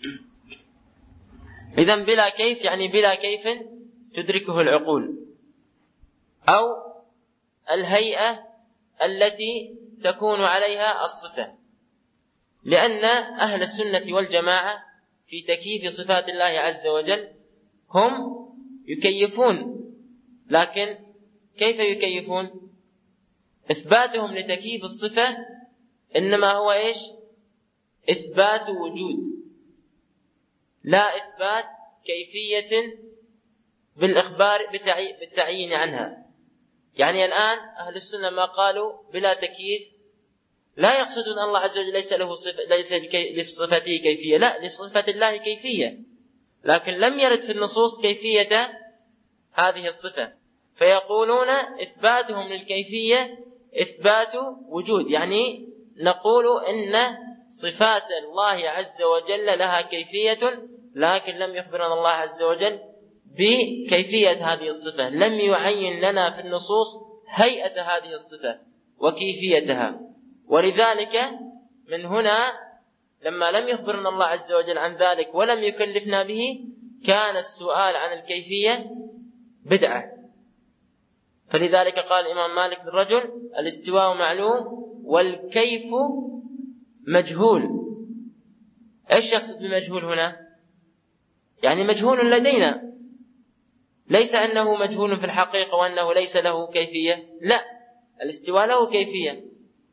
إذن بلا كيف يعني بلا كيف تدركه العقول، أو الهيئة التي تكون عليها الصفة. لأن أهل السنة والجماعة في تكييف صفات الله عز وجل هم يكيفون، لكن كيف يكيفون؟ إثباتهم لتكييف الصفة إنما هو إيش؟ إثبات وجود، لا إثبات كيفية بالإخبار بالتعيين عنها. يعني الآن أهل السنة ما قالوا بلا تكييف لا يقصدون الله عز وجل ليس له صفة، ليس لصفته كيفية، لا، لصفة الله كيفية، لكن لم يرد في النصوص كيفية هذه الصفة، فيقولون إثباتهم للكيفية إثبات وجود، يعني نقول إن صفات الله عز وجل لها كيفية، لكن لم يخبرنا الله عز وجل بكيفية هذه الصفة، لم يعين لنا في النصوص هيئة هذه الصفة وكيفيتها. ولذلك من هنا لما لم يخبرنا الله عز وجل عن ذلك ولم يكلفنا به، كان السؤال عن الكيفية بدعة. فلذلك قال الإمام مالك للرجل: الاستواء معلوم والكيف مجهول. ايش يقصد بمجهول هنا؟ يعني مجهول لدينا، ليس أنه مجهول في الحقيقة وأنه ليس له كيفية، لا، الاستواء له كيفية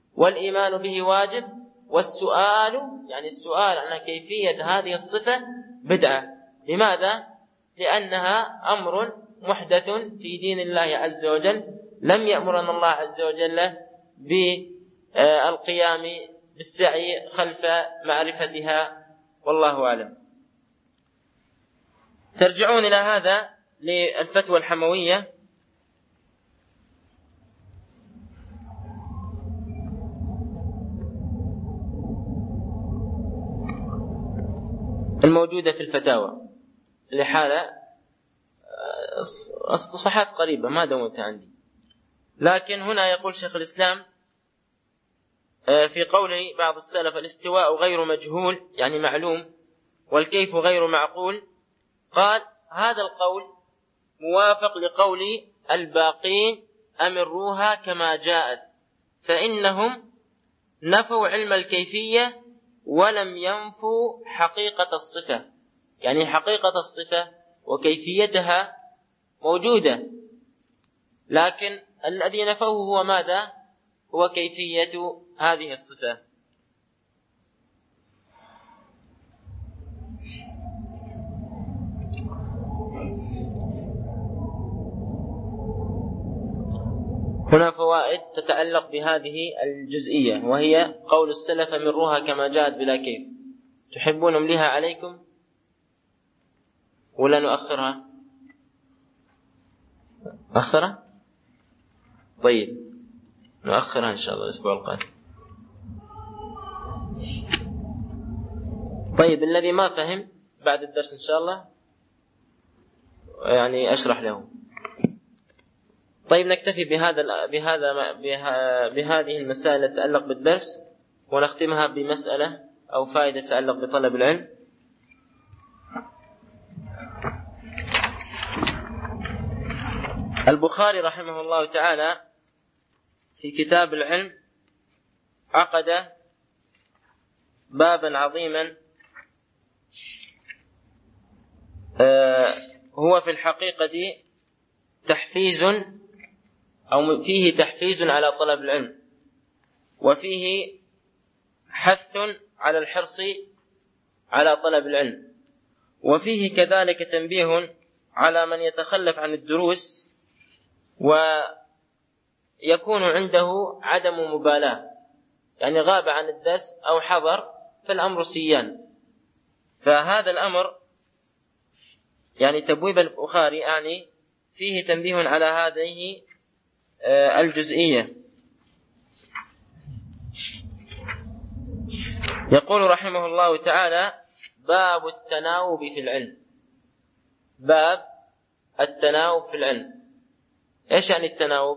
والإيمان به واجب، والسؤال يعني السؤال عن كيفية هذه الصفة بدعة. لماذا؟ لأنها أمر محدث في دين الله عز وجل، لم يأمرنا الله عز وجل بالقيام بالسعي خلف معرفتها، والله أعلم. ترجعون إلى هذا للفتوى الحموية الموجودة في الفتاوى لحالة الصفحات قريبة ما دونت عندي، لكن هنا يقول شيخ الإسلام في قول بعض السلف: الاستواء غير مجهول يعني معلوم، والكيف غير معقول. قال: هذا القول موافق لقول الباقين: أمروها كما جاءت، فإنهم نفوا علم الكيفية ولم ينفوا حقيقة الصفة، يعني حقيقة الصفة وكيفيتها موجودة، لكن الذي نفوه هو ماذا؟ هو كيفية هذه الصفة. هنا فوائد تتعلق بهذه الجزئية، وهي قول السلف: مروها كما جاءت بلا كيف. تحبون أمليها عليكم ولا نؤخرها؟ أخرها؟ طيب نؤخرها إن شاء الله الأسبوع القادم. طيب الذي ما فهم بعد الدرس إن شاء الله يعني أشرح له. طيب نكتفي بهذا بهذا بهذه المسائل التي تتعلق بالدرس، ونختمها بمسألة أو فائدة تتعلق بطلب العلم. البخاري رحمه الله تعالى في كتاب العلم عقد بابا عظيما هو في الحقيقة تحفيز أو فيه تحفيز على طلب العلم، وفيه حث على الحرص على طلب العلم، وفيه كذلك تنبيه على من يتخلف عن الدروس ويكون عنده عدم مبالاة، يعني غاب عن الدرس أو حضر فالأمر سيان. فهذا الأمر يعني تبويب البخاري يعني فيه تنبيه على هذه الجزئية. يقول رحمه الله تعالى: باب التناوب في العلم. باب التناوب في العلم. ايش يعني التناوب؟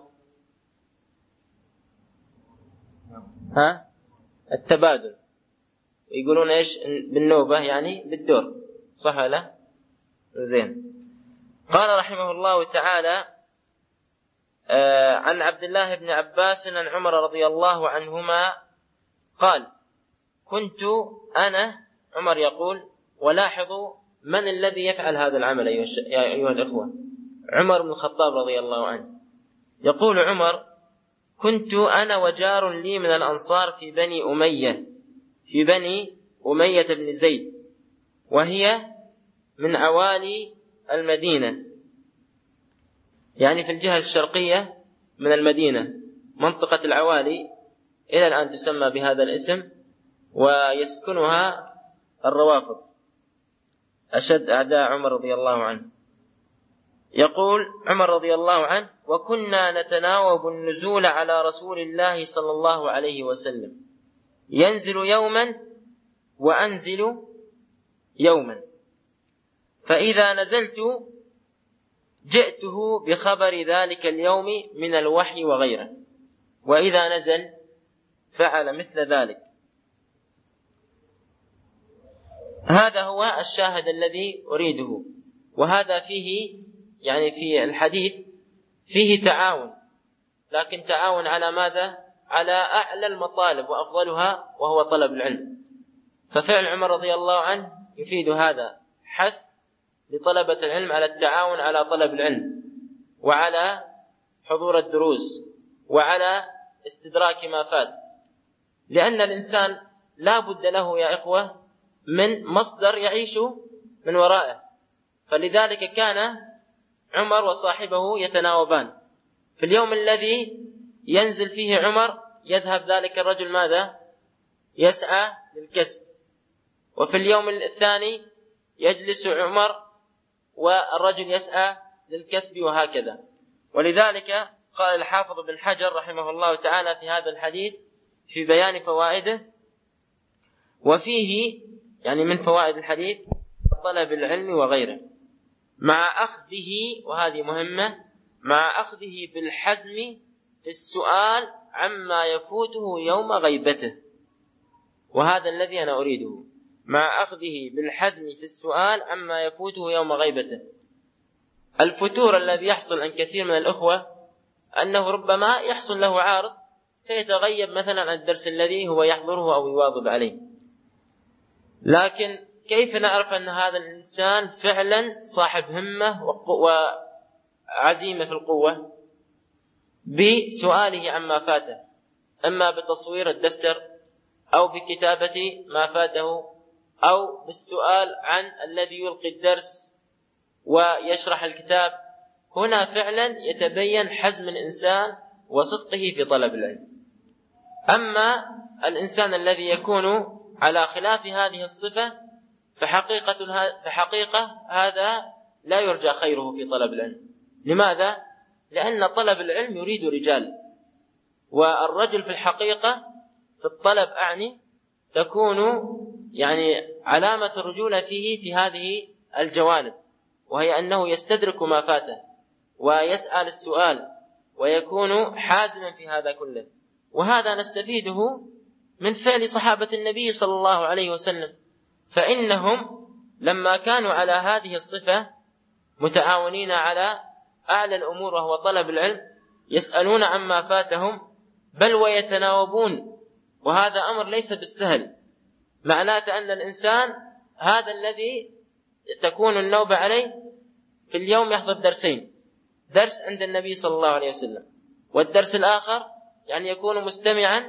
ها؟ التبادل. يقولون ايش بالنوبة؟ يعني بالدور، صح ولا؟ زين. قال رحمه الله تعالى: آه عن عبد الله بن عباس عن عمر رضي الله عنهما قال: كنت أنا، عمر يقول، ولاحظوا من الذي يفعل هذا العمل يا أيها الإخوة، عمر بن الخطاب رضي الله عنه. يقول عمر: كنت أنا وجار لي من الأنصار في بني أمية في بني أمية بن زيد، وهي من عوالي المدينة، يعني في الجهة الشرقية من المدينة، منطقة العوالي إلى الآن تسمى بهذا الاسم، ويسكنها الروافض أشد أعداء عمر رضي الله عنه. يقول عمر رضي الله عنه: وكنا نتناوب النزول على رسول الله صلى الله عليه وسلم، ينزل يوما وأنزل يوما، فإذا نزلت جئته بخبر ذلك اليوم من الوحي وغيره، وإذا نزل فعل مثل ذلك. هذا هو الشاهد الذي أريده. وهذا فيه يعني في الحديث فيه تعاون، لكن تعاون على ماذا؟ على أعلى المطالب وأفضلها، وهو طلب العلم. ففعل عمر رضي الله عنه يفيد هذا، حث لطلبة العلم على التعاون على طلب العلم، وعلى حضور الدروس، وعلى استدراك ما فات، لأن الإنسان لا بد له يا إخوة من مصدر يعيش من ورائه. فلذلك كان عمر وصاحبه يتناوبان. في اليوم الذي ينزل فيه عمر يذهب ذلك الرجل ماذا؟ يسعى للكسب. وفي اليوم الثاني يجلس عمر والرجل يسعى للكسب، وهكذا. ولذلك قال الحافظ بن حجر رحمه الله تعالى في هذا الحديث في بيان فوائده، وفيه يعني من فوائد الحديث طلب العلم وغيره، مع أخذه، وهذه مهمة، مع أخذه بالحزم في السؤال عما يفوته يوم غيبته. وهذا الذي أنا أريده، مع أخذه بالحزم في السؤال عما يفوته يوم غيبته. الفتور الذي يحصل عن كثير من الأخوة أنه ربما يحصل له عارض فيتغيب مثلا عن الدرس الذي هو يحضره أو يواظب عليه. لكن كيف نعرف أن هذا الإنسان فعلا صاحب همة وعزيمة في القوة؟ بسؤاله عما فاته، أما بتصوير الدفتر أو بكتابة ما فاته أو بالسؤال عن الذي يلقي الدرس ويشرح الكتاب. هنا فعلا يتبين حزم الإنسان وصدقه في طلب العلم. أما الإنسان الذي يكون على خلاف هذه الصفة فحقيقة, فحقيقة هذا لا يرجى خيره في طلب العلم. لماذا؟ لأن طلب العلم يريد رجال، والرجل في الحقيقة في الطلب أعني تكون يعني علامة الرجولة فيه في هذه الجوانب، وهي أنه يستدرك ما فاته ويسأل السؤال ويكون حازما في هذا كله. وهذا نستفيده من فعل صحابة النبي صلى الله عليه وسلم، فإنهم لما كانوا على هذه الصفة متعاونين على أعلى الأمور وهو طلب العلم يسألون عما فاتهم بل ويتناوبون، وهذا أمر ليس بالسهل. معناته أن الإنسان هذا الذي تكون النوبة عليه في اليوم يحضر درسين، درس عند النبي صلى الله عليه وسلم، والدرس الآخر يعني يكون مستمعا،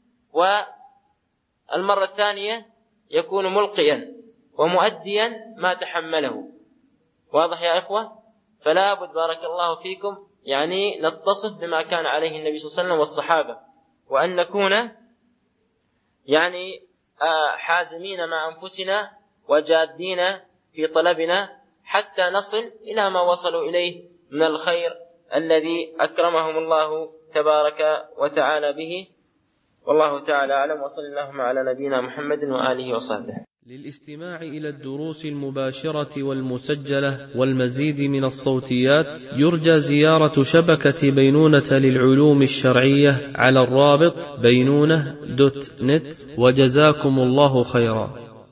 والمرة الثانية يكون ملقيا ومؤديا ما تحمله. واضح يا إخوة؟ فلا بد بارك الله فيكم يعني نتصف بما كان عليه النبي صلى الله عليه وسلم والصحابة، وأن نكون يعني حازمين مع أنفسنا وجادين في طلبنا حتى نصل إلى ما وصلوا إليه من الخير الذي أكرمهم الله تبارك وتعالى به. والله تعالى أعلم، وصلى اللهم على نبينا محمد وآله وصحبه. للاستماع إلى الدروس المباشرة والمسجلة والمزيد من الصوتيات يرجى زيارة شبكة بينونة للعلوم الشرعية على الرابط بينونة دوت نت، وجزاكم الله خيرا.